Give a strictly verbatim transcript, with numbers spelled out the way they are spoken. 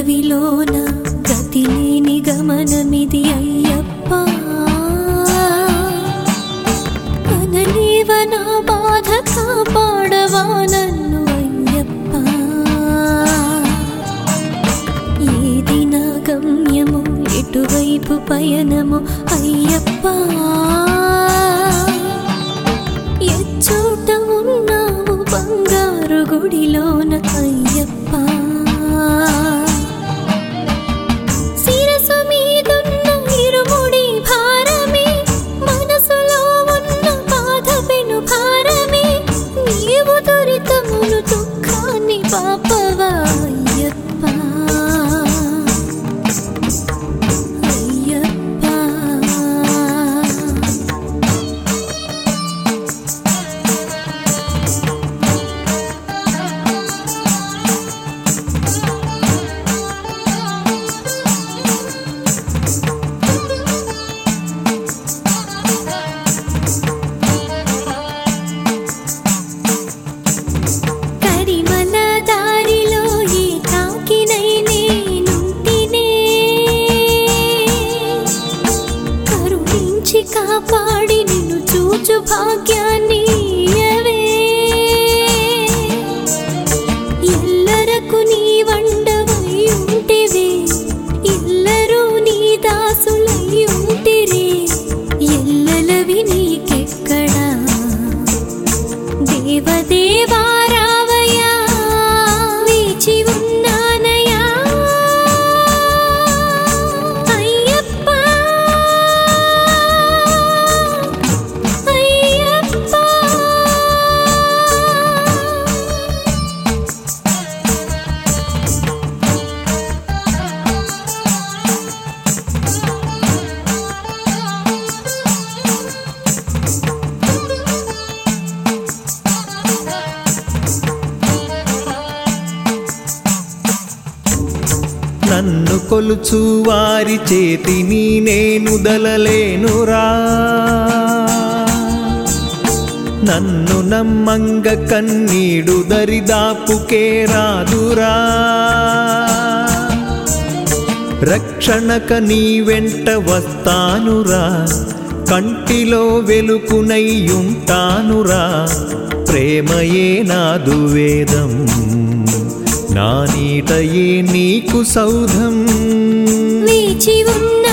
అడవిలోన గతి లేని గమనమిది అయ్యప్ప. అనలేవ నా బాధ కాపాడవా నన్ను అయ్యప్ప. ఏది నా గమ్యము ఎటువైపు పయనము అయ్యప్ప. ఎచ్చోట ఉన్నావు బంగారు గుడిలోన అయ్యప్ప. శిరసు మీదున్న ఇరుముడి భారమే, మనసులో ఉన్న బాధ పెను భారమే, నీవు దురితమును దుఃఖాన్ని పాపవా అయ్యప్ప. కాపాడి నిన్ను చూచు భాగ్యాన్ని ఇయ్యవే. ఎల్లరకు నీ వండవై ఉంటివే, ఎల్లరూ నీ దాసులై ఉంటిరే. ఎల్లలవి నీకెక్కడా దేవదేవా రావయ్యా, వేచి ఉన్నానయ్యా అయ్యప్ప. నన్ను కొలుచు వారి చేతిని నేను దలలేనురా. నన్ను నమ్మంగ కన్నీడు దరిదాపుకే రాదురా. రక్షణక నీ వెంట వస్తానురా, కంటిలో వెలుకునయ్యుంటానురా. ప్రేమయే నాదు వేదం, నా నీటయే నీకు సౌధం. వేచి ఉన్న